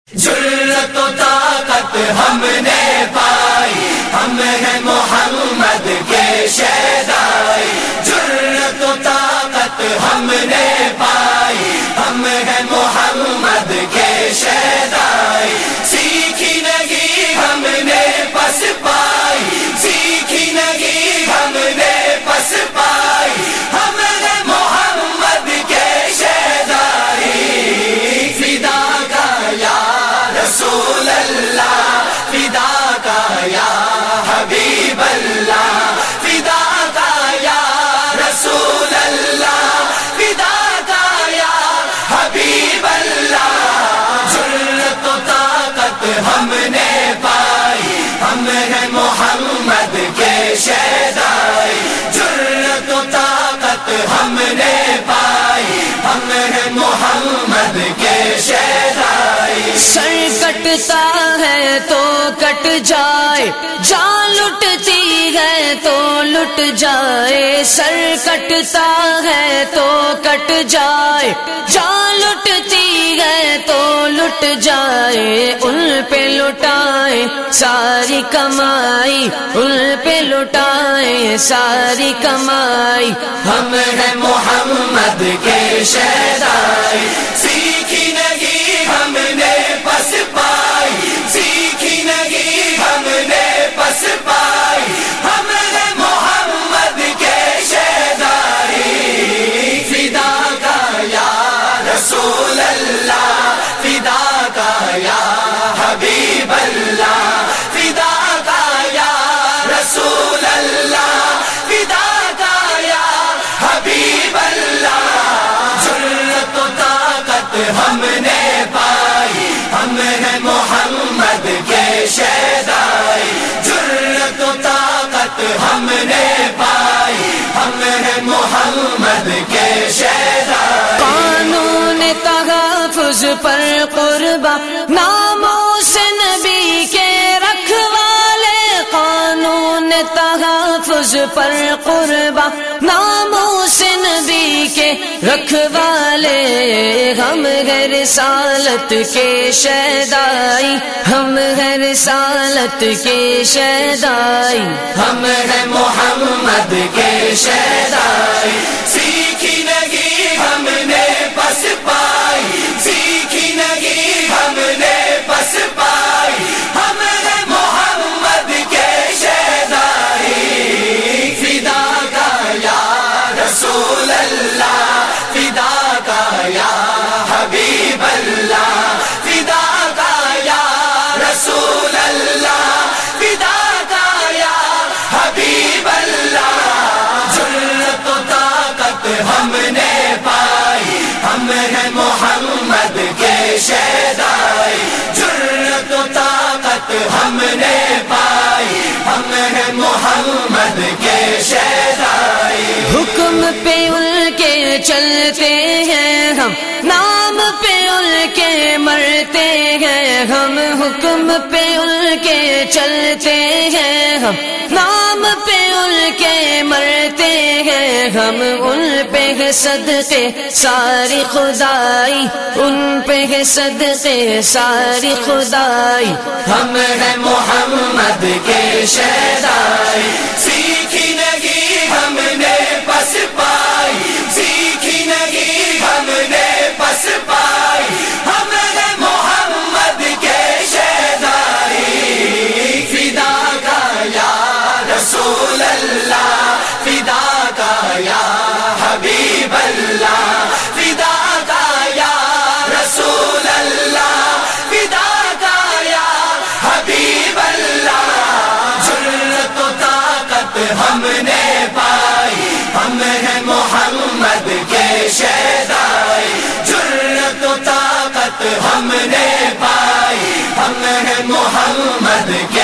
جرأت و طاقت ہم نے پائی، ہم ہیں محمد کے شیدائی. جرأت و طاقت ہم نے پائی، ہم ہیں محمد کے شیدائی. سیکھی نہیں ہم نے پس پائی، سیکھی نہیں ہم نے پس پائی. ہم ہیں محمد کے شیدائی. فدا کا یا رسول اللہ، فدا کا یا حبیب اللہ، فدا کا یا رسول اللہ، فدا کا یا حبیب اللہ. جرأت و طاقت ہم نے پائی، ہم ہیں محمد کے شیدائی. جرأت و طاقت ہم نے پائی، ہم ہیں محمد کے شیدائی. سر کٹتا ہے تو کٹ جائے، جان لٹتی ہے تو لٹ جائے. سر کٹتا ہے تو کٹ جائے، جان لٹتی ہے تو لٹ جائے. ان پہ لٹائے ساری کمائی، ان پہ لٹائے ساری کمائی. ہم ہیں محمد کے شیدائی. سیکھی نہیں ہم نے پس پائی، سیکھی نہیں ہم نے پس پائی. ہم ہیں محمد کے شیدائی. فدا کا یا رسول اللہ، فدا کا یا حبیب اللہ، فدا کا یا رسول اللہ، فدا کا یا حبیب اللہ. جرأت و طاقت ہم نے پائی، ہم ہیں محمد کے شیدائی. جرأت و طاقت ہم نے پائی، ہم ہیں محمد کے شیدائی. قانون تحفظ پر قربان، ناموس نبی کے رکھوالے. قانون تحفظ پر قربان، ناموس نبی کے رکھوالے. ہم ہیں رسالت کے شیدائی، ہم ہیں رسالت کے شیدائی. ہم ہیں محمد کے شیدائی. سیکھی نہیں ہم نے پس پائی، سیکھی نہیں ہم نے پس پائی. ہم ہیں محمد کے شیدائی. فدا کا یا رسول اللہ، فدا کا یا حبیب اللہ، فدا کا یا رسول اللہ، فدا کا یا حبیب اللہ. جرأت و طاقت ہم نے پائی، ہم ہیں محمد کے شیدائی. جرأت و طاقت ہم نے پائی، ہم ہیں محمد کے شیدائی. حکم پہ ان کے چلتے ہیں ہم، نام پہ ان کے مرتے ہیں ہم. حکم پہ ان کے چلتے ہیں ہم، نام پہ ان کے مرتے ہیں ہم. ان پہ ہے صدقے ساری خدائی، ان پہ ہے صدقے ساری خدائی. ہم ہیں محمد کے شیدائی. سیکھی نہیں ہم نے پس پائی، سیکھی نہیں ہم نے پس پائی. ہم ہیں محمد کے شیدائی. فدا کا یا رسول اللہ، فدا کا یا حبیب اللہ، فدا کا یا رسول اللہ، فدا کا یا حبیب اللہ. جرأت و طاقت ہم نے پائی، ہم ہیں محمد کے شیدائی. جرأت و طاقت ہم نے پائی، ہم ہیں محمد کے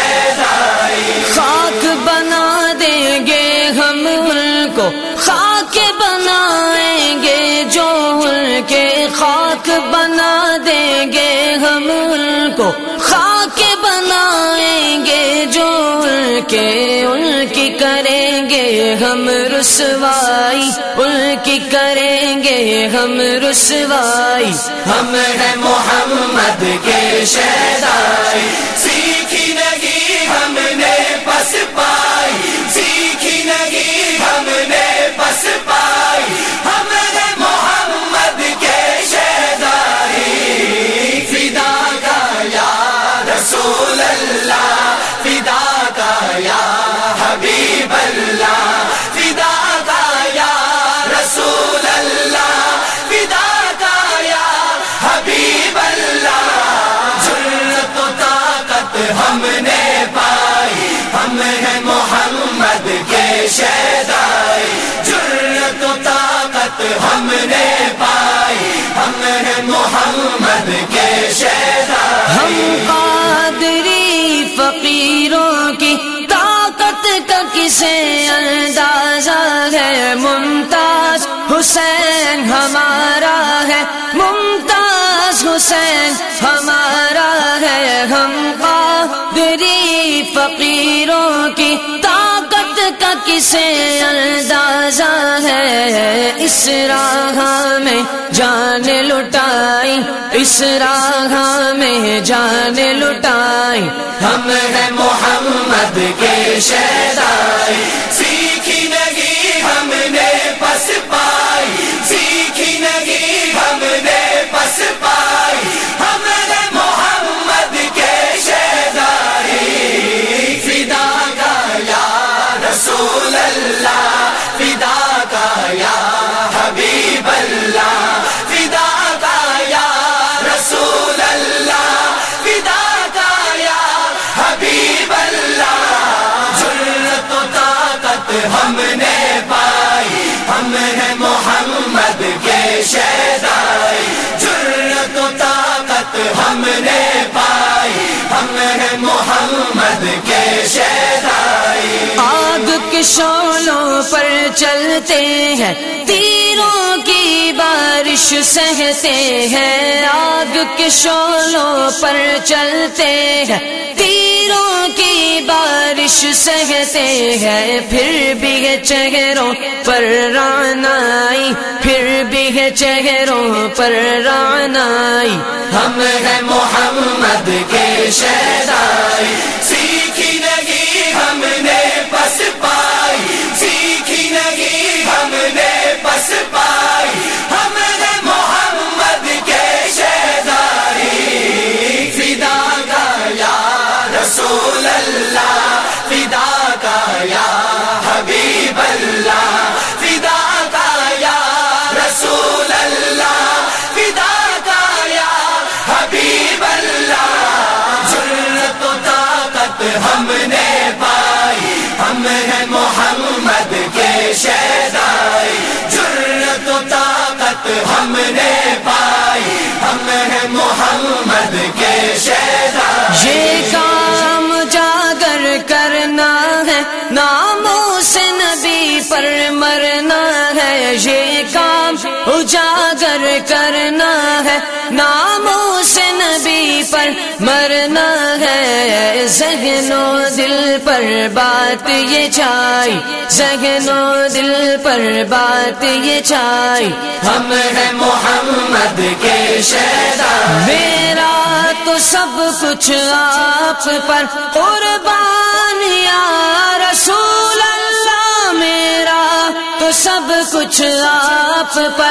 شیدائی. خاک بنا دیں گے ہم ان کو، خاک بنائیں گے جو ان کے. خاک بنا دیں گے ہم ان کو، خاک بنائیں گے جو ان کے. ان کی کریں گے ہم رسوائی، ان کی کریں گے ہم رسوائی. ہم ہیں محمد کے شہدائی، سیکھی نہیں ہم نے بس پائی، سیکھی نہیں ہم نے بس پائی. ہم ہیں محمد کے شہدائی، فدا کا یا رسول اللہ، فدا کا یا حبیب اللہ، فدا کا یا رسول اللہ، فدا کا یا حبیب اللہ. جرأت و طاقت ہم نے پائی، ہم ہیں محمد کے شہدائی. جرأت و طاقت ہم نے پائی، ہم ہیں محمد کے شہدائی. ہم قادری فقیروں کی طاقت کا کسے اندازہ ہے، ممتاز حسین ہمارا ہے، ممتاز حسین ہمارا ہے. ہم قادری فقیروں کی طاقت کا کسے اندازہ ہے، اس راہ میں جان لٹائی، اس راہ میں جان لٹائی. ہم ہیں محمد کے شہدائی، سیکھی نہیں ہم نے بس پائی، سیکھی نہیں ہم نے بس پائی. ہم ہیں محمد کے شہدائی، فدا کا یا رسول اللہ، فدا کا یا حبیب اللہ، فدا کا یا رسول اللہ، فدا کا یا حبیب اللہ. جرأت و طاقت ہم نے پائی، ہم ہیں محمد کے شہدائی. جرأت و طاقت ہم نے پائی، ہم ہیں محمد کے شہدائی. آگ کے شعلوں پر چلتے ہیں، تیروں کی بارش سہتے ہیں. آگ کے شعلوں پر چلتے ہیں، تیروں کی بارش سہتے ہیں. پھر بھی ہے چہروں پر رعنائی، پھر بھی ہے چہروں پر رعنائی. ہم ہیں محمد کے شہدائی، سیکھی نہیں ہم نے بس پائی، سیکھی نہیں ہم نے بس پائی. ہم ہیں محمد کے شہدائی، فدا کا یا رسول اللہ، فدا کا یا حبیب اللہ، فدا کا یا رسول اللہ، فدا کا یا حبیب اللہ. جرأت و طاقت ہم نے پائی، ہم ہیں محمد کے شہدائی. جرأت و طاقت ہم نے پائی، ہم ہیں محمد کے شہدائی. یہ کام جاگر کرنا ہے، ناموس نبی پر مرنا ہے. یہ کام اجاگر کرنا ہے، ناموس نبی پر مرنا ہے. ذہن و دل پر بات یہ چھائی، ذہن و دل پر بات یہ چھائی. ہم ہیں محمد کے شہدائی. میرا تو سب کچھ آپ پر قربان یا رسول اللہ، میرا تو سب کچھ آپ پر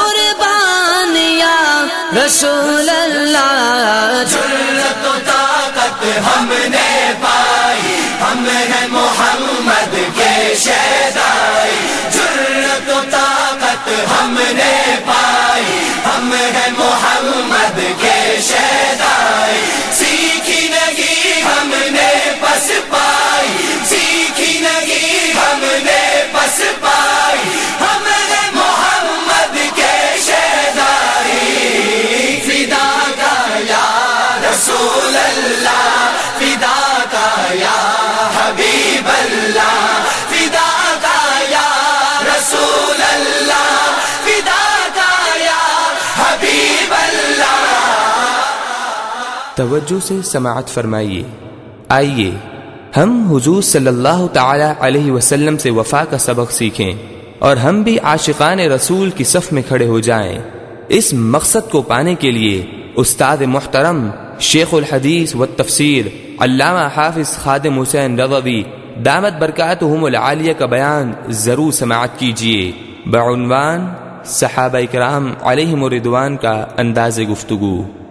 قربان یا رسول اللہ. جرأت و طاقت ہم نے پائی، ہم ہیں محمد کے شہدائی. جرأت و طاقت ہم نے پائی، ہم ہیں محمد کے شہدائی. سیکھی نہیں ہم نے بس پائی، سیکھی نہیں ہم نے بس پائی. ہم ہیں محمد کے شہدائی، فدا کا یا رسول اللہ، فدا کا یا حبیب اللہ، فدا کا یا رسول اللہ، فدا کا یا حبیب اللہ. توجہ سے سماعت فرمائیے. آئیے ہم حضور صلی اللہ تعالی علیہ وسلم سے وفا کا سبق سیکھیں اور ہم بھی عاشقان رسول کی صف میں کھڑے ہو جائیں۔ اس مقصد کو پانے کے لیے استاد محترم شیخ الحدیث والتفسیر علامہ حافظ خادم حسین رضوی دامت برکاتہم العالیہ کا بیان ضرور سماعت کیجیے بعنوان صحابہ کرام علیہم الرضوان کا انداز گفتگو۔